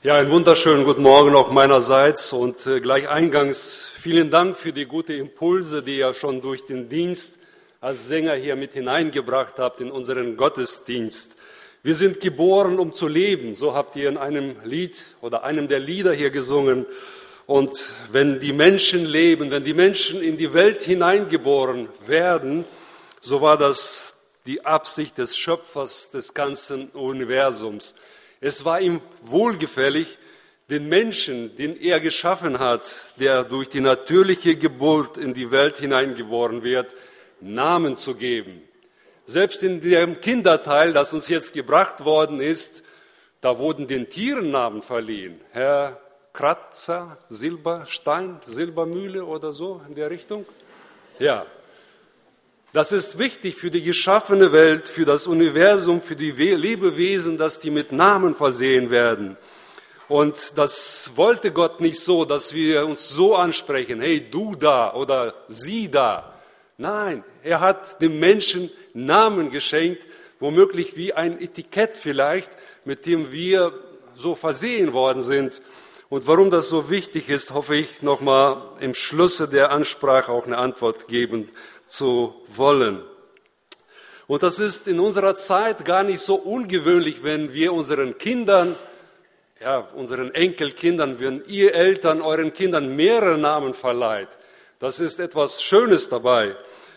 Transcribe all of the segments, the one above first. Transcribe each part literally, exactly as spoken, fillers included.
Ja, einen wunderschönen guten Morgen auch meinerseits und äh, gleich eingangs vielen Dank für die guten Impulse, die ihr schon durch den Dienst als Sänger hier mit hineingebracht habt in unseren Gottesdienst. Wir sind geboren, um zu leben, so habt ihr in einem Lied oder einem der Lieder hier gesungen. Und wenn die Menschen leben, wenn die Menschen in die Welt hineingeboren werden, so war das die Absicht des Schöpfers des ganzen Universums. Es war ihm wohlgefällig, den Menschen, den er geschaffen hat, der durch die natürliche Geburt in die Welt hineingeboren wird, Namen zu geben. Selbst in dem Kinderteil, das uns jetzt gebracht worden ist, da wurden den Tieren Namen verliehen. Herr Kratzer, Silberstein, Silbermühle oder so in der Richtung. Ja. Das ist wichtig für die geschaffene Welt, für das Universum, für die Lebewesen, dass die mit Namen versehen werden. Und das wollte Gott nicht so, dass wir uns so ansprechen, hey, du da oder sie da. Nein, er hat dem Menschen Namen geschenkt, womöglich wie ein Etikett vielleicht, mit dem wir so versehen worden sind. Und warum das so wichtig ist, hoffe ich, nochmal im Schlusse der Ansprache auch eine Antwort geben zu wollen. Und das ist in unserer Zeit gar nicht so ungewöhnlich, wenn wir unseren Kindern, ja, unseren Enkelkindern, wenn ihr Eltern euren Kindern mehrere Namen verleiht. Das ist etwas Schönes dabei.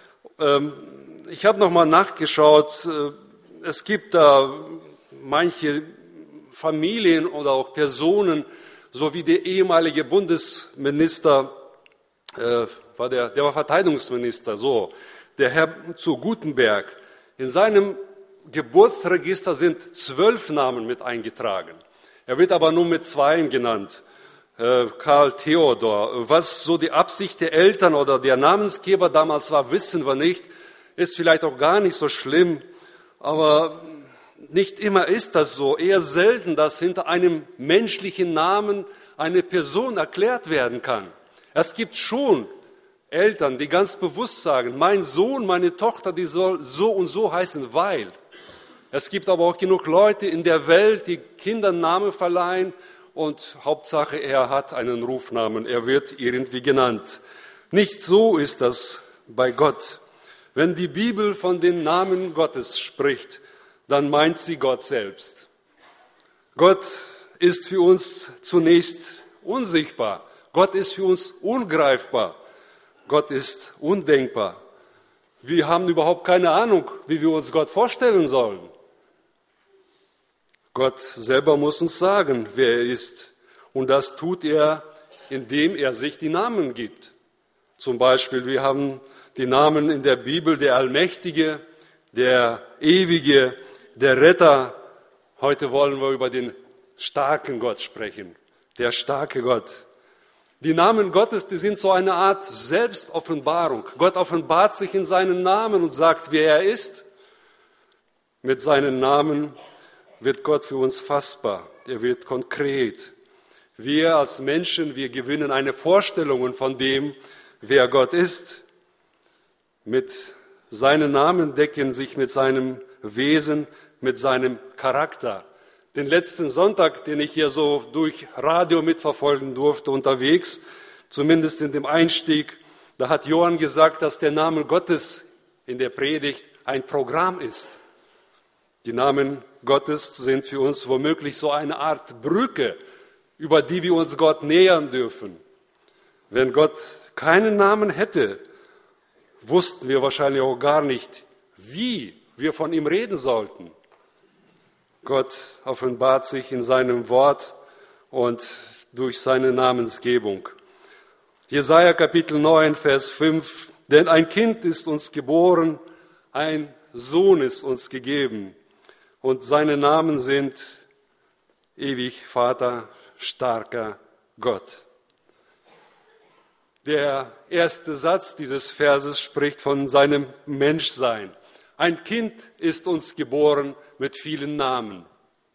Ich habe nochmal nachgeschaut, es gibt da manche Familien oder auch Personen, so wie der ehemalige Bundesminister, äh, war der, der war Verteidigungsminister, so, der Herr zu Gutenberg. In seinem Geburtsregister sind zwölf Namen mit eingetragen. Er wird aber nur mit zweien genannt, äh, Karl Theodor. Was so die Absicht der Eltern oder der Namensgeber damals war, wissen wir nicht, ist vielleicht auch gar nicht so schlimm, aber nicht immer ist das so, eher selten, dass hinter einem menschlichen Namen eine Person erklärt werden kann. Es gibt schon Eltern, die ganz bewusst sagen, mein Sohn, meine Tochter, die soll so und so heißen, weil. Es gibt aber auch genug Leute in der Welt, die Kindern Namen verleihen und Hauptsache, er hat einen Rufnamen, er wird irgendwie genannt. Nicht so ist das bei Gott. Wenn die Bibel von den Namen Gottes spricht, dann meint sie Gott selbst. Gott ist für uns zunächst unsichtbar. Gott ist für uns ungreifbar. Gott ist undenkbar. Wir haben überhaupt keine Ahnung, wie wir uns Gott vorstellen sollen. Gott selber muss uns sagen, wer er ist. Und das tut er, indem er sich die Namen gibt. Zum Beispiel, wir haben die Namen in der Bibel, der Allmächtige, der Ewige, der Retter. Heute wollen wir über den starken Gott sprechen, der starke Gott. Die Namen Gottes, die sind so eine Art Selbstoffenbarung. Gott offenbart sich in seinen Namen und sagt, wer er ist. Mit seinen Namen wird Gott für uns fassbar, er wird konkret. Wir als Menschen, wir gewinnen eine Vorstellung von dem, wer Gott ist. Mit seinen Namen decken sich mit seinem Wesen, mit seinem Charakter. Den letzten Sonntag, den ich hier so durch Radio mitverfolgen durfte unterwegs, zumindest in dem Einstieg, da hat Johann gesagt, dass der Name Gottes in der Predigt ein Programm ist. Die Namen Gottes sind für uns womöglich so eine Art Brücke, über die wir uns Gott nähern dürfen. Wenn Gott keinen Namen hätte, wussten wir wahrscheinlich auch gar nicht, wie wir von ihm reden sollten. Gott offenbart sich in seinem Wort und durch seine Namensgebung. Jesaja Kapitel neun, Vers fünf. Denn ein Kind ist uns geboren, ein Sohn ist uns gegeben. Und seine Namen sind ewig Vater, starker Gott. Der erste Satz dieses Verses spricht von seinem Menschsein. Ein Kind ist uns geboren mit vielen Namen.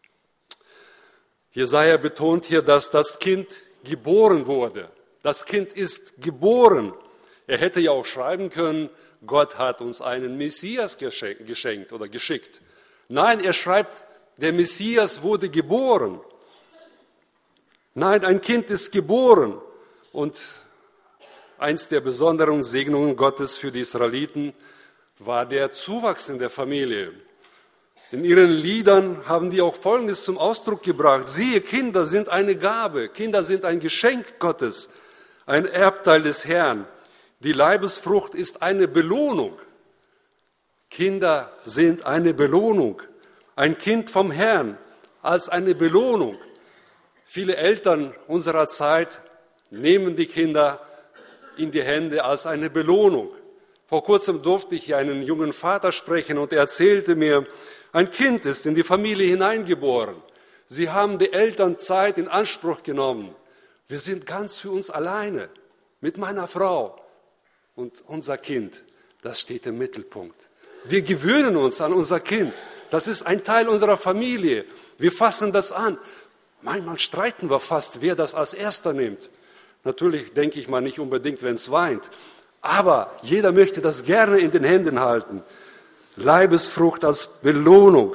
Jesaja betont hier, dass das Kind geboren wurde. Das Kind ist geboren. Er hätte ja auch schreiben können, Gott hat uns einen Messias geschenkt oder geschickt. Nein, er schreibt, der Messias wurde geboren. Nein, ein Kind ist geboren. Und eins der besonderen Segnungen Gottes für die Israeliten war der Zuwachs in der Familie. In ihren Liedern haben die auch Folgendes zum Ausdruck gebracht. Siehe, Kinder sind eine Gabe, Kinder sind ein Geschenk Gottes, ein Erbteil des Herrn. Die Leibesfrucht ist eine Belohnung. Kinder sind eine Belohnung. Ein Kind vom Herrn als eine Belohnung. Viele Eltern unserer Zeit nehmen die Kinder in die Hände als eine Belohnung. Vor kurzem durfte ich einen jungen Vater sprechen und er erzählte mir, ein Kind ist in die Familie hineingeboren. Sie haben die Elternzeit in Anspruch genommen. Wir sind ganz für uns alleine mit meiner Frau. Und unser Kind, das steht im Mittelpunkt. Wir gewöhnen uns an unser Kind. Das ist ein Teil unserer Familie. Wir fassen das an. Manchmal streiten wir fast, wer das als Erster nimmt. Natürlich denke ich mal nicht unbedingt, wenn es weint. Aber jeder möchte das gerne in den Händen halten. Leibesfrucht als Belohnung.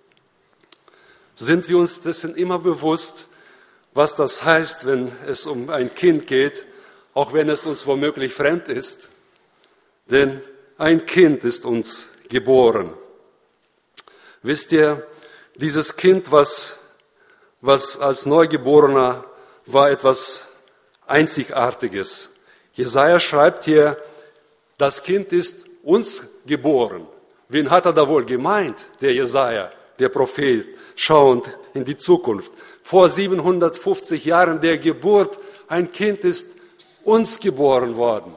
Sind wir uns dessen immer bewusst, was das heißt, wenn es um ein Kind geht, auch wenn es uns womöglich fremd ist? Denn ein Kind ist uns geboren. Wisst ihr, dieses Kind, was, was als Neugeborener war, etwas Einzigartiges. Jesaja schreibt hier, das Kind ist uns geboren. Wen hat er da wohl gemeint, der Jesaja, der Prophet, schauend in die Zukunft? Vor siebenhundertfünfzig Jahren der Geburt, ein Kind ist uns geboren worden.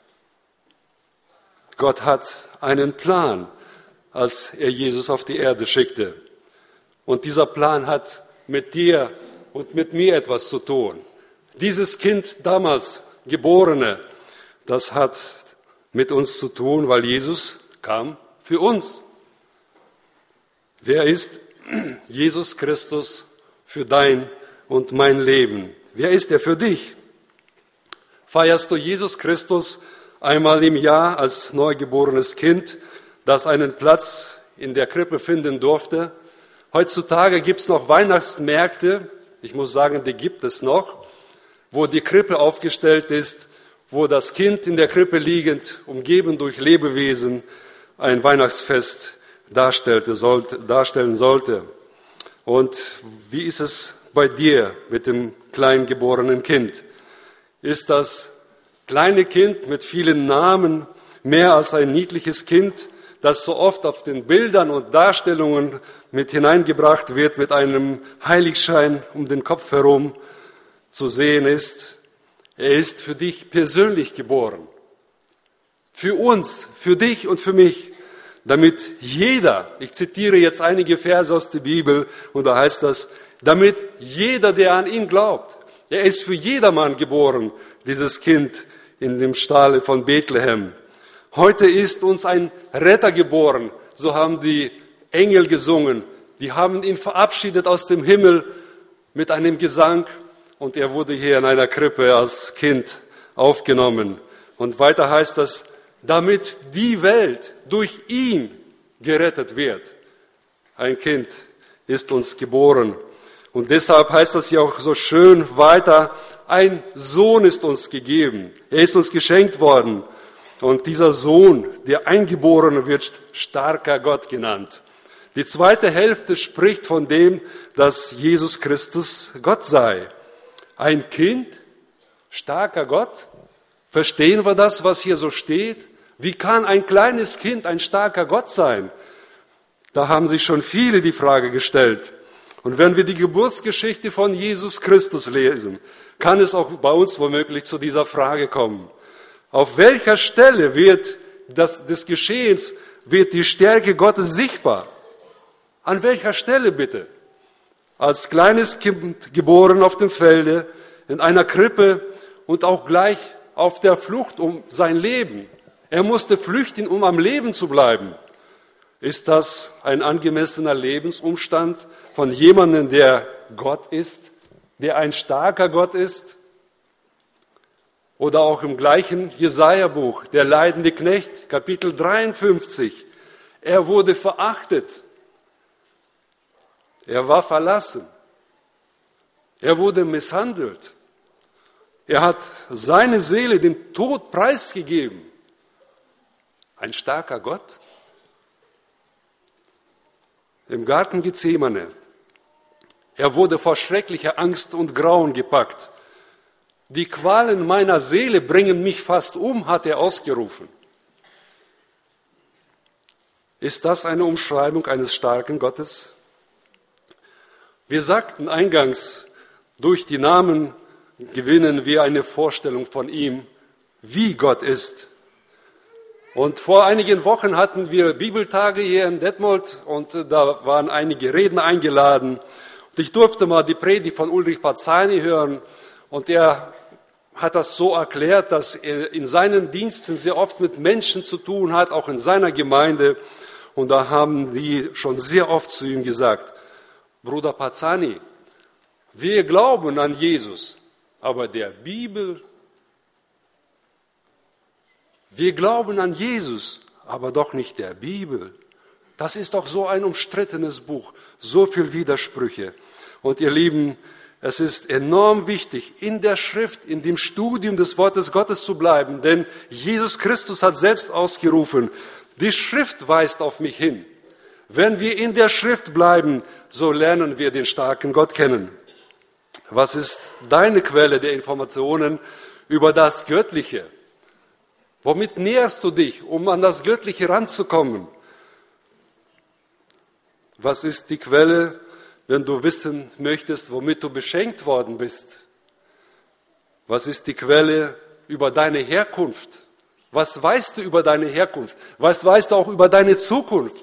Gott hat einen Plan, als er Jesus auf die Erde schickte. Und dieser Plan hat mit dir und mit mir etwas zu tun. Dieses Kind damals, Geborene, das hat mit uns zu tun, weil Jesus kam für uns. Wer ist Jesus Christus für dein und mein Leben? Wer ist er für dich? Feierst du Jesus Christus einmal im Jahr als neugeborenes Kind, das einen Platz in der Krippe finden durfte? Heutzutage gibt es noch Weihnachtsmärkte, ich muss sagen, die gibt es noch, wo die Krippe aufgestellt ist, wo das Kind in der Krippe liegend, umgeben durch Lebewesen, ein Weihnachtsfest darstellte, sollte, darstellen sollte. Und wie ist es bei dir mit dem kleingeborenen Kind? Ist das kleine Kind mit vielen Namen mehr als ein niedliches Kind, das so oft auf den Bildern und Darstellungen mit hineingebracht wird, mit einem Heiligschein um den Kopf herum zu sehen ist? Er ist für dich persönlich geboren. Für uns, für dich und für mich, damit jeder, ich zitiere jetzt einige Verse aus der Bibel, und da heißt das, damit jeder, der an ihn glaubt, er ist für jedermann geboren, dieses Kind in dem Stall von Bethlehem. Heute ist uns ein Retter geboren, so haben die Engel gesungen. Die haben ihn verabschiedet aus dem Himmel mit einem Gesang und er wurde hier in einer Krippe als Kind aufgenommen. Und weiter heißt das, damit die Welt durch ihn gerettet wird. Ein Kind ist uns geboren. Und deshalb heißt das ja auch so schön weiter, ein Sohn ist uns gegeben. Er ist uns geschenkt worden. Und dieser Sohn, der Eingeborene, wird starker Gott genannt. Die zweite Hälfte spricht von dem, dass Jesus Christus Gott sei. Ein Kind, starker Gott. Verstehen wir das, was hier so steht? Wie kann ein kleines Kind ein starker Gott sein? Da haben sich schon viele die Frage gestellt. Und wenn wir die Geburtsgeschichte von Jesus Christus lesen, kann es auch bei uns womöglich zu dieser Frage kommen. Auf welcher Stelle wird das, des Geschehens, wird die Stärke Gottes sichtbar? An welcher Stelle bitte? Als kleines Kind geboren auf dem Felde, in einer Krippe und auch gleich auf der Flucht um sein Leben. Er musste flüchten, um am Leben zu bleiben. Ist das ein angemessener Lebensumstand von jemandem, der Gott ist, der ein starker Gott ist? Oder auch im gleichen Jesaja-Buch, der leidende Knecht, Kapitel dreiundfünfzig. Er wurde verachtet. Er war verlassen. Er wurde misshandelt. Er hat seine Seele dem Tod preisgegeben. Ein starker Gott. Im Garten Gethsemane. Er wurde vor schrecklicher Angst und Grauen gepackt. Die Qualen meiner Seele bringen mich fast um, hat er ausgerufen. Ist das eine Umschreibung eines starken Gottes? Wir sagten eingangs, durch die Namen gewinnen wir eine Vorstellung von ihm, wie Gott ist. Und vor einigen Wochen hatten wir Bibeltage hier in Detmold und da waren einige Redner eingeladen. Und ich durfte mal die Predigt von Ulrich Parzani hören und er hat das so erklärt, dass er in seinen Diensten sehr oft mit Menschen zu tun hat, auch in seiner Gemeinde. Und da haben die schon sehr oft zu ihm gesagt, Bruder Parzani, wir glauben an Jesus, aber der Bibel, wir glauben an Jesus, aber doch nicht der Bibel. Das ist doch so ein umstrittenes Buch, so viel Widersprüche. Und ihr Lieben, es ist enorm wichtig, in der Schrift, in dem Studium des Wortes Gottes zu bleiben, denn Jesus Christus hat selbst ausgerufen, die Schrift weist auf mich hin. Wenn wir in der Schrift bleiben, so lernen wir den starken Gott kennen. Was ist deine Quelle der Informationen über das Göttliche? Womit näherst du dich, um an das Göttliche ranzukommen? Was ist die Quelle, wenn du wissen möchtest, womit du beschenkt worden bist? Was ist die Quelle über deine Herkunft? Was weißt du über deine Herkunft? Was weißt du auch über deine Zukunft?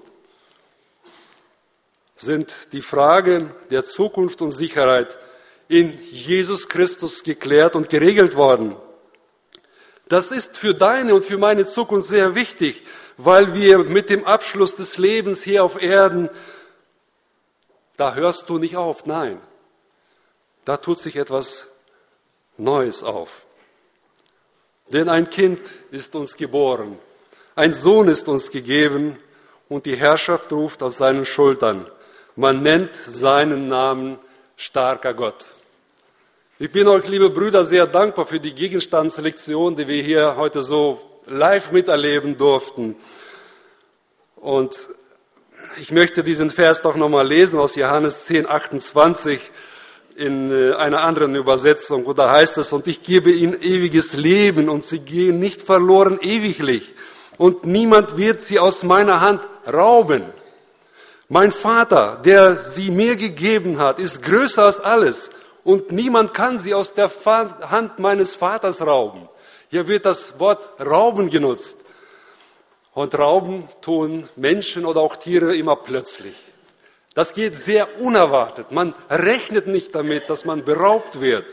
Sind die Fragen der Zukunft und Sicherheit in Jesus Christus geklärt und geregelt worden? Das ist für deine und für meine Zukunft sehr wichtig, weil wir mit dem Abschluss des Lebens hier auf Erden, da hörst du nicht auf, nein, da tut sich etwas Neues auf. Denn ein Kind ist uns geboren, ein Sohn ist uns gegeben und die Herrschaft ruft auf seinen Schultern. Man nennt seinen Namen starker Gott. Ich bin euch, liebe Brüder, sehr dankbar für die Gegenstandslektion, die wir hier heute so live miterleben durften. Und ich möchte diesen Vers doch nochmal lesen aus Johannes zehn, achtundzwanzig in einer anderen Übersetzung. Und da heißt es, und ich gebe ihnen ewiges Leben und sie gehen nicht verloren ewiglich. Und niemand wird sie aus meiner Hand rauben. Mein Vater, der sie mir gegeben hat, ist größer als alles. Und niemand kann sie aus der Hand meines Vaters rauben. Hier wird das Wort rauben genutzt. Und rauben tun Menschen oder auch Tiere immer plötzlich. Das geht sehr unerwartet. Man rechnet nicht damit, dass man beraubt wird.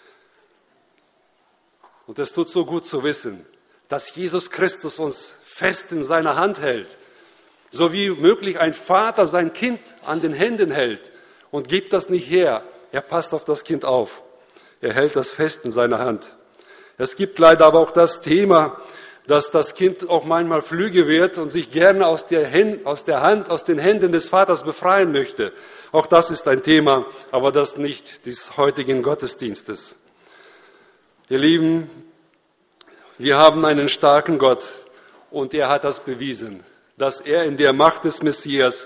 Und es tut so gut zu wissen, dass Jesus Christus uns fest in seiner Hand hält. So wie möglich ein Vater sein Kind an den Händen hält und gibt das nicht her. Er passt auf das Kind auf. Er hält das fest in seiner Hand. Es gibt leider aber auch das Thema, dass das Kind auch manchmal flügge wird und sich gerne aus der, Hand, aus der Hand, aus den Händen des Vaters befreien möchte. Auch das ist ein Thema, aber das nicht des heutigen Gottesdienstes. Ihr Lieben, wir haben einen starken Gott und er hat das bewiesen, dass er in der Macht des Messias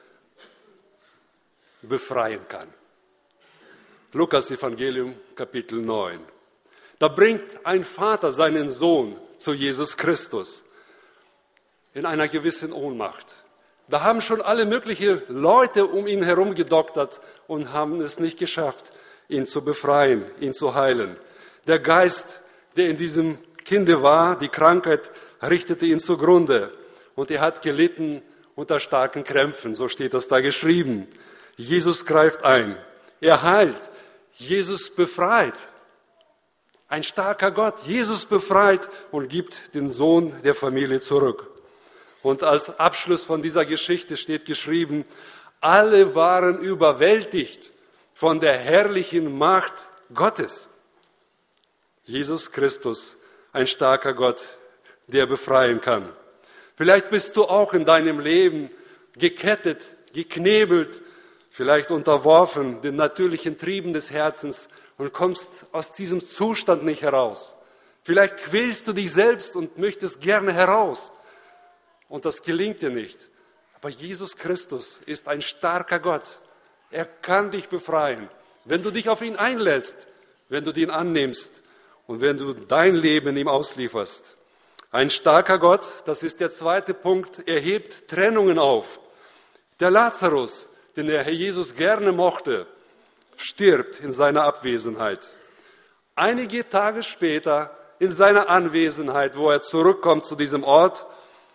befreien kann. Lukas Evangelium, Kapitel neun. Da bringt ein Vater seinen Sohn zu Jesus Christus in einer gewissen Ohnmacht. Da haben schon alle möglichen Leute um ihn herum gedoktert und haben es nicht geschafft, ihn zu befreien, ihn zu heilen. Der Geist, der in diesem Kinde war, die Krankheit, richtete ihn zugrunde. Und er hat gelitten unter starken Krämpfen, so steht das da geschrieben. Jesus greift ein, er heilt, Jesus befreit. Ein starker Gott, Jesus befreit und gibt den Sohn der Familie zurück. Und als Abschluss von dieser Geschichte steht geschrieben, alle waren überwältigt von der herrlichen Macht Gottes. Jesus Christus, ein starker Gott, der befreien kann. Vielleicht bist du auch in deinem Leben gekettet, geknebelt. vielleicht unterworfen den natürlichen Trieben des Herzens und kommst aus diesem Zustand nicht heraus. Vielleicht quälst du dich selbst und möchtest gerne heraus und das gelingt dir nicht. Aber Jesus Christus ist ein starker Gott. Er kann dich befreien, wenn du dich auf ihn einlässt, wenn du ihn annimmst und wenn du dein Leben ihm auslieferst. Ein starker Gott, das ist der zweite Punkt, er hebt Trennungen auf. Der Lazarus, den der Herr Jesus gerne mochte, stirbt in seiner Abwesenheit. Einige Tage später, in seiner Anwesenheit, wo er zurückkommt zu diesem Ort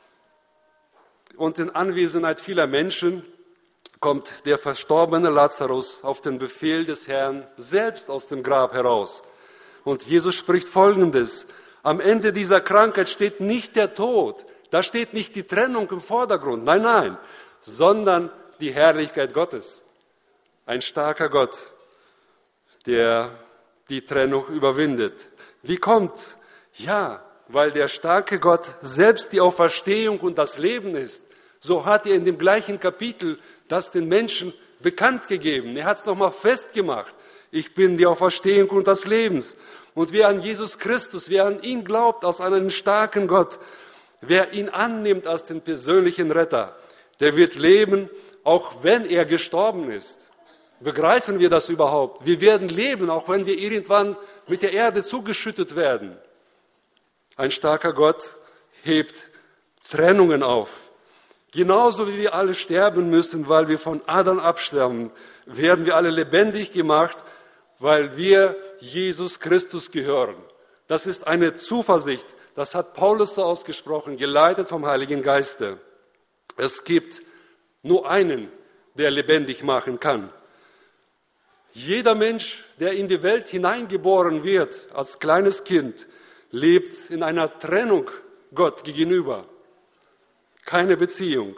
und in Anwesenheit vieler Menschen, kommt der verstorbene Lazarus auf den Befehl des Herrn selbst aus dem Grab heraus. Und Jesus spricht Folgendes: Am Ende dieser Krankheit steht nicht der Tod, da steht nicht die Trennung im Vordergrund, nein, nein, sondern die Herrlichkeit Gottes. Ein starker Gott, der die Trennung überwindet. Wie kommt's? Ja, weil der starke Gott selbst die Auferstehung und das Leben ist. So hat er in dem gleichen Kapitel das den Menschen bekannt gegeben. Er hat es nochmal festgemacht. Ich bin die Auferstehung und das Lebens. Und wer an Jesus Christus, wer an ihn glaubt, als an einen starken Gott, wer ihn annimmt als den persönlichen Retter, der wird leben, auch wenn er gestorben ist. Begreifen wir das überhaupt? Wir werden leben, auch wenn wir irgendwann mit der Erde zugeschüttet werden. Ein starker Gott hebt Trennungen auf. Genauso wie wir alle sterben müssen, weil wir von Adam absterben, werden wir alle lebendig gemacht, weil wir Jesus Christus gehören. Das ist eine Zuversicht, das hat Paulus so ausgesprochen, geleitet vom Heiligen Geiste. Es gibt nur einen, der lebendig machen kann. Jeder Mensch, der in die Welt hineingeboren wird, als kleines Kind, lebt in einer Trennung Gott gegenüber. Keine Beziehung.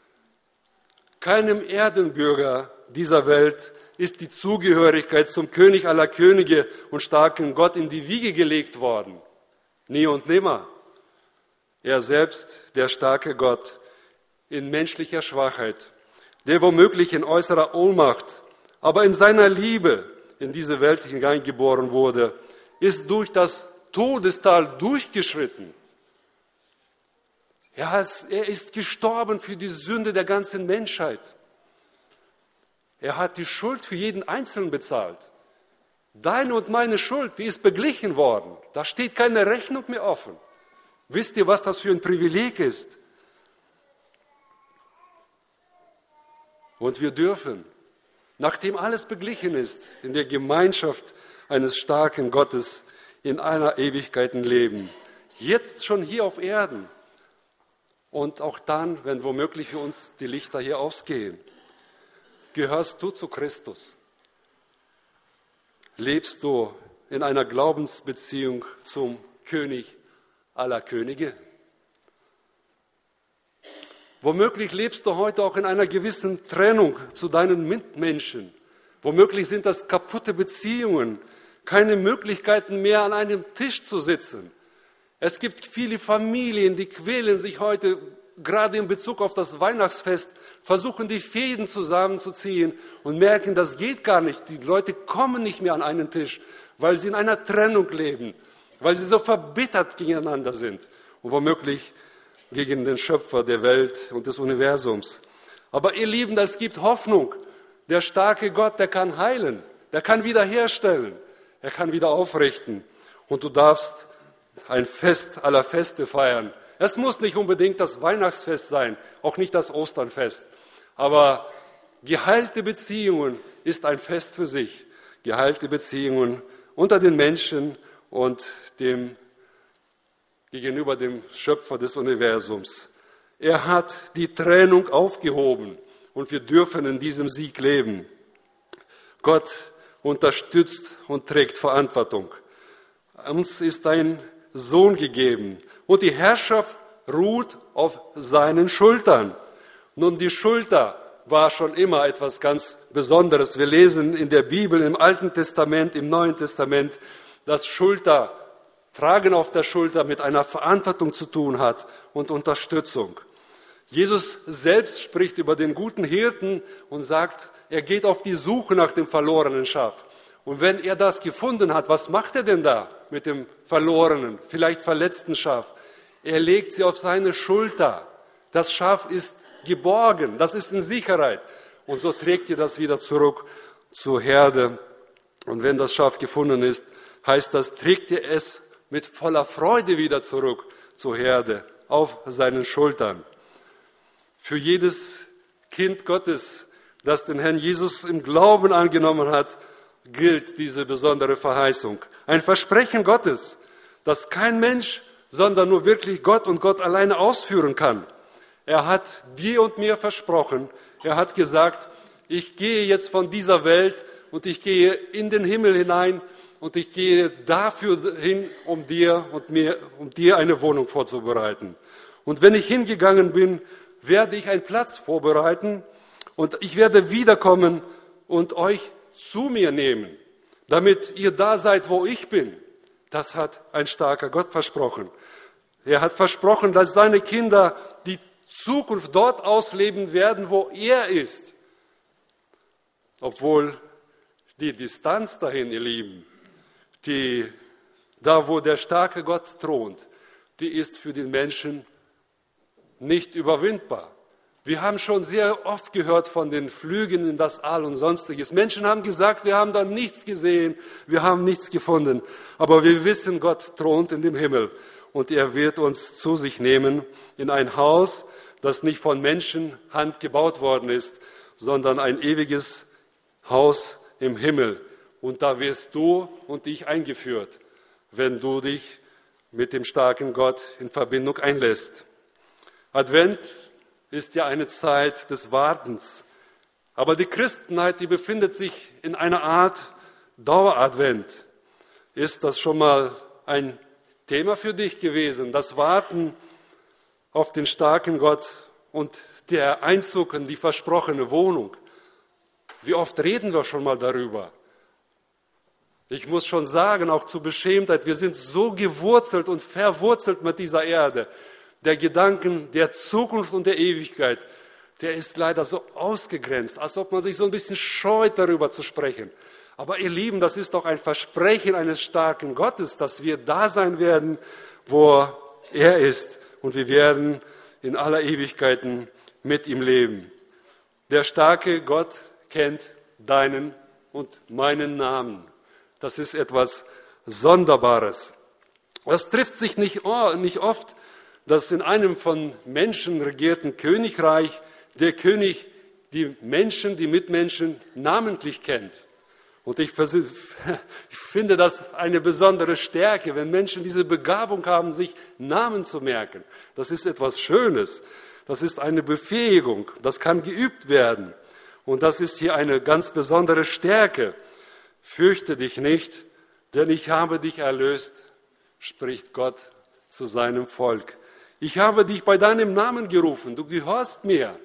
Keinem Erdenbürger dieser Welt ist die Zugehörigkeit zum König aller Könige und starken Gott in die Wiege gelegt worden. Nie und nimmer. Er selbst, der starke Gott, in menschlicher Schwachheit, der womöglich in äußerer Ohnmacht, aber in seiner Liebe in diese Welt hineingeboren wurde, ist durch das Todestal durchgeschritten. Er ist gestorben für die Sünde der ganzen Menschheit. Er hat die Schuld für jeden Einzelnen bezahlt. Deine und meine Schuld, die ist beglichen worden. Da steht keine Rechnung mehr offen. Wisst ihr, was das für ein Privileg ist? Und wir dürfen, nachdem alles beglichen ist, in der Gemeinschaft eines starken Gottes in einer Ewigkeit leben. Jetzt schon hier auf Erden. Und auch dann, wenn womöglich für uns die Lichter hier ausgehen. Gehörst du zu Christus? Lebst du in einer Glaubensbeziehung zum König aller Könige? Womöglich lebst du heute auch in einer gewissen Trennung zu deinen Mitmenschen. Womöglich sind das kaputte Beziehungen, keine Möglichkeiten mehr an einem Tisch zu sitzen. Es gibt viele Familien, die quälen sich heute, gerade in Bezug auf das Weihnachtsfest, versuchen die Fäden zusammenzuziehen und merken, das geht gar nicht. Die Leute kommen nicht mehr an einen Tisch, weil sie in einer Trennung leben, weil sie so verbittert gegeneinander sind und womöglich gegen den Schöpfer der Welt und des Universums. Aber ihr Lieben, es gibt Hoffnung. Der starke Gott, der kann heilen, der kann wiederherstellen, er kann wieder aufrichten. Und du darfst ein Fest aller Feste feiern. Es muss nicht unbedingt das Weihnachtsfest sein, auch nicht das Osternfest. Aber geheilte Beziehungen ist ein Fest für sich. Geheilte Beziehungen unter den Menschen und dem, gegenüber dem Schöpfer des Universums. Er hat die Trennung aufgehoben und wir dürfen in diesem Sieg leben. Gott unterstützt und trägt Verantwortung. Uns ist ein Sohn gegeben und die Herrschaft ruht auf seinen Schultern. Nun, die Schulter war schon immer etwas ganz Besonderes. Wir lesen in der Bibel, im Alten Testament, im Neuen Testament, dass Schulter, Tragen auf der Schulter mit einer Verantwortung zu tun hat und Unterstützung. Jesus selbst spricht über den guten Hirten und sagt, er geht auf die Suche nach dem verlorenen Schaf. Und wenn er das gefunden hat, was macht er denn da mit dem verlorenen, vielleicht verletzten Schaf? Er legt sie auf seine Schulter. Das Schaf ist geborgen, das ist in Sicherheit. Und so trägt er das wieder zurück zur Herde. Und wenn das Schaf gefunden ist, heißt das, trägt er es mit voller Freude wieder zurück zur Herde, auf seinen Schultern. Für jedes Kind Gottes, das den Herrn Jesus im Glauben angenommen hat, gilt diese besondere Verheißung. Ein Versprechen Gottes, das kein Mensch, sondern nur wirklich Gott und Gott alleine ausführen kann. Er hat dir und mir versprochen, er hat gesagt, ich gehe jetzt von dieser Welt und ich gehe in den Himmel hinein und ich gehe dafür hin, um dir und mir, um dir eine Wohnung vorzubereiten. Und wenn ich hingegangen bin, werde ich einen Platz vorbereiten und ich werde wiederkommen und euch zu mir nehmen, damit ihr da seid, wo ich bin. Das hat ein starker Gott versprochen. Er hat versprochen, dass seine Kinder die Zukunft dort ausleben werden, wo er ist. Obwohl die Distanz dahin, ihr Lieben, die, da wo der starke Gott thront, die ist für den Menschen nicht überwindbar. Wir haben schon sehr oft gehört von den Flügen in das All und Sonstiges. Menschen haben gesagt, wir haben da nichts gesehen, wir haben nichts gefunden. Aber wir wissen, Gott thront in dem Himmel und er wird uns zu sich nehmen in ein Haus, das nicht von Menschenhand gebaut worden ist, sondern ein ewiges Haus im Himmel. Und da wirst du und ich eingeführt, wenn du dich mit dem starken Gott in Verbindung einlässt. Advent ist ja eine Zeit des Wartens. Aber die Christenheit, die befindet sich in einer Art Daueradvent. Ist das schon mal ein Thema für dich gewesen? Das Warten auf den starken Gott und der Einzug in die versprochene Wohnung. Wie oft reden wir schon mal darüber? Ich muss schon sagen, auch zur Beschämtheit, wir sind so gewurzelt und verwurzelt mit dieser Erde. Der Gedanken der Zukunft und der Ewigkeit, der ist leider so ausgegrenzt, als ob man sich so ein bisschen scheut, darüber zu sprechen. Aber ihr Lieben, das ist doch ein Versprechen eines starken Gottes, dass wir da sein werden, wo er ist. Und wir werden in aller Ewigkeiten mit ihm leben. Der starke Gott kennt deinen und meinen Namen. Das ist etwas Sonderbares. Es trifft sich nicht, nicht oft, dass in einem von Menschen regierten Königreich der König die Menschen, die Mitmenschen namentlich kennt. Und ich, ich finde das eine besondere Stärke, wenn Menschen diese Begabung haben, sich Namen zu merken. Das ist etwas Schönes. Das ist eine Befähigung. Das kann geübt werden. Und das ist hier eine ganz besondere Stärke. Fürchte dich nicht, denn ich habe dich erlöst, spricht Gott zu seinem Volk. Ich habe dich bei deinem Namen gerufen, du gehörst mir.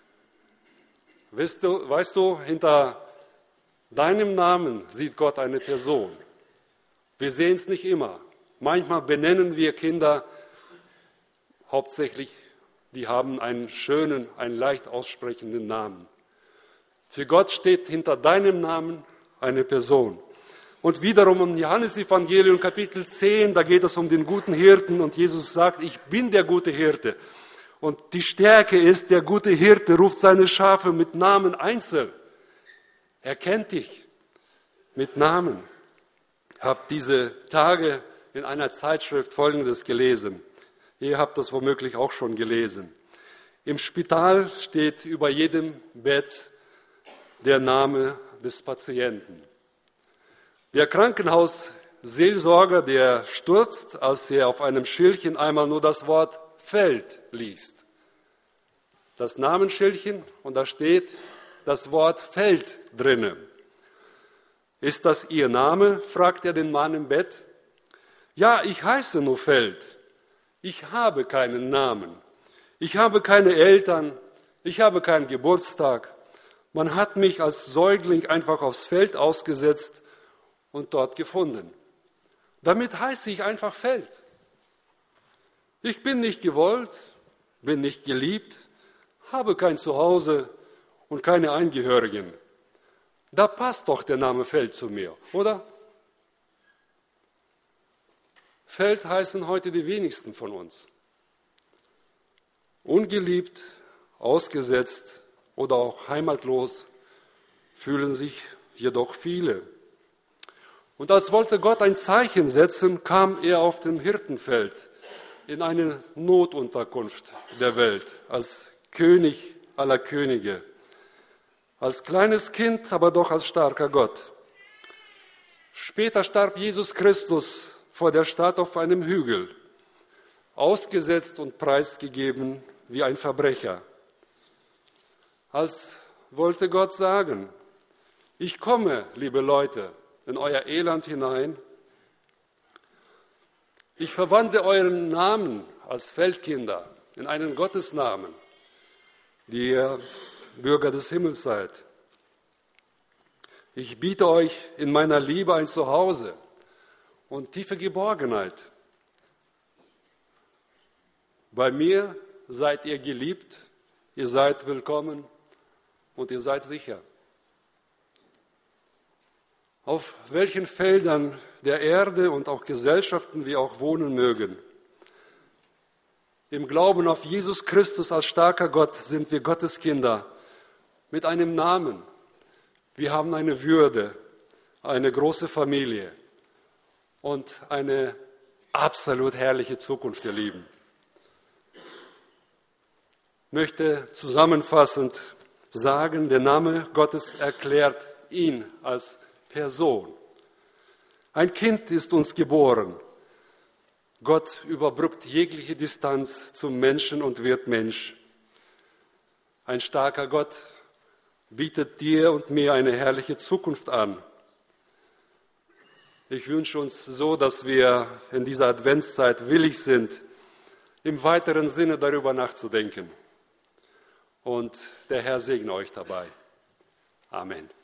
Weißt du, weißt du, hinter deinem Namen sieht Gott eine Person. Wir sehen es nicht immer. Manchmal benennen wir Kinder, hauptsächlich, die haben einen schönen, einen leicht aussprechenden Namen. Für Gott steht hinter deinem Namen eine Person. Und wiederum im Johannesevangelium Kapitel zehn, da geht es um den guten Hirten und Jesus sagt, ich bin der gute Hirte. Und die Stärke ist, der gute Hirte ruft seine Schafe mit Namen einzeln. Er kennt dich mit Namen. Ich habe diese Tage in einer Zeitschrift Folgendes gelesen. Ihr habt das womöglich auch schon gelesen. Im Spital steht über jedem Bett der Name des Patienten. Der Krankenhausseelsorger, der stürzt, als er auf einem Schildchen einmal nur das Wort Feld liest. Das Namensschildchen und da steht das Wort Feld drinne. Ist das Ihr Name? Fragt er den Mann im Bett. Ja, ich heiße nur Feld. Ich habe keinen Namen. Ich habe keine Eltern. Ich habe keinen Geburtstag. Man hat mich als Säugling einfach aufs Feld ausgesetzt und dort gefunden. Damit heiße ich einfach Feld. Ich bin nicht gewollt, bin nicht geliebt, habe kein Zuhause und keine Angehörigen. Da passt doch der Name Feld zu mir, oder? Feld heißen heute die wenigsten von uns. Ungeliebt, ausgesetzt oder auch heimatlos fühlen sich jedoch viele. Und als wollte Gott ein Zeichen setzen, kam er auf dem Hirtenfeld in eine Notunterkunft der Welt, als König aller Könige, als kleines Kind, aber doch als starker Gott. Später starb Jesus Christus vor der Stadt auf einem Hügel, ausgesetzt und preisgegeben wie ein Verbrecher. Als wollte Gott sagen, ich komme, liebe Leute, in euer Elend hinein. Ich verwandle euren Namen als Feldkinder in einen Gottesnamen, die ihr Bürger des Himmels seid. Ich biete euch in meiner Liebe ein Zuhause und tiefe Geborgenheit. Bei mir seid ihr geliebt, ihr seid willkommen und ihr seid sicher. Auf welchen Feldern der Erde und auch Gesellschaften wir auch wohnen mögen. Im Glauben auf Jesus Christus als starker Gott sind wir Gottes Kinder mit einem Namen. Wir haben eine Würde, eine große Familie und eine absolut herrliche Zukunft, ihr Lieben. Ich möchte zusammenfassend sagen, der Name Gottes erklärt ihn als Person. Ein Kind ist uns geboren. Gott überbrückt jegliche Distanz zum Menschen und wird Mensch. Ein starker Gott bietet dir und mir eine herrliche Zukunft an. Ich wünsche uns so, dass wir in dieser Adventszeit willig sind, im weiteren Sinne darüber nachzudenken. Und der Herr segne euch dabei. Amen.